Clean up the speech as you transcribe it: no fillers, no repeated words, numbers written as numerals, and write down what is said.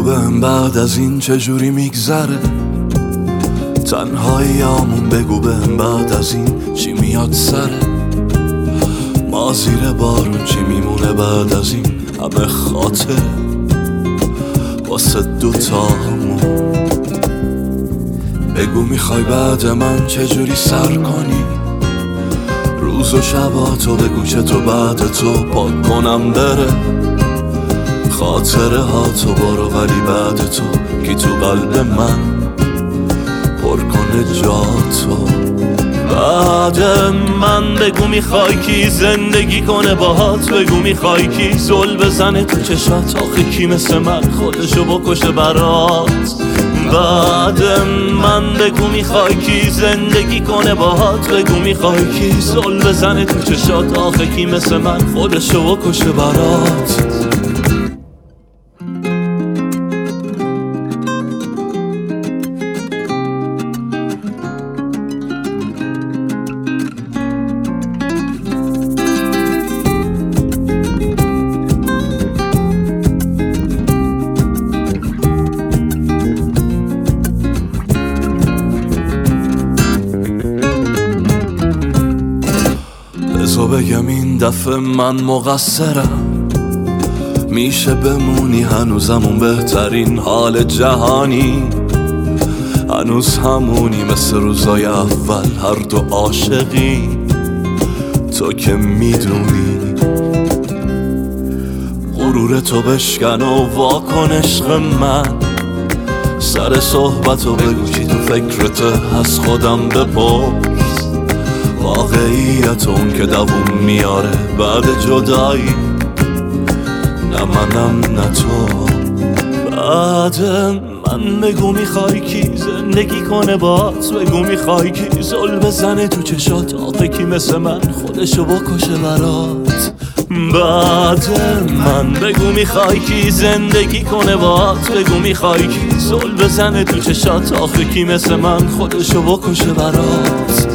بهم بعد از این چجوری میگذره تنهاییامون، بگو بهم بعد از این چی میاد سره ما زیر بارون چی میمونه بعد از این همه خاطر واسه دوتامون. بگو میخوای بعد من چجوری سر کنی روز و شباتو، بگو چطور بعد تو پاک کنم بره خاطره ها تو برو، ولی بعد تو کی تو قلب من پر کنه جاتو. بعد من بگو میخوای کی زندگی کنه باهات، بگو میخوای کی زل بزنه تو چشات، آخه کی مثل من خودشو بکشه برات. بعد من بگو میخوای کی زندگی کنه باهات، بگو میخوای کی زل بزنه تو چشات، آخه کی مثل من خودشو بکشه برات. بذار بگم این دفعه من مقصرم، میشه بمونی هنوزمون بهترین حال جهانی، هنوز همونی مثل روزای اول هر دو عاشقی، تو که میدونی غرور تو بشکن و واکن عشق من، سر صحبتو بگو چی تو فکرته از خودم بپرس، واقعیت اون که دووم میاره بعد جدایی، نه منم نه تو. بعد من بگو میخوای کی زندگی کنه باهات، بگو میخوای کی زل بزنه تو چشات، آخه کی مثل من خودشو بکشه برات. بعد من بگو میخوای کی زندگی کنه باهات، بگو میخوای کی زل بزنه تو چشات، آخه کی مثل من خودشو بکشه برات.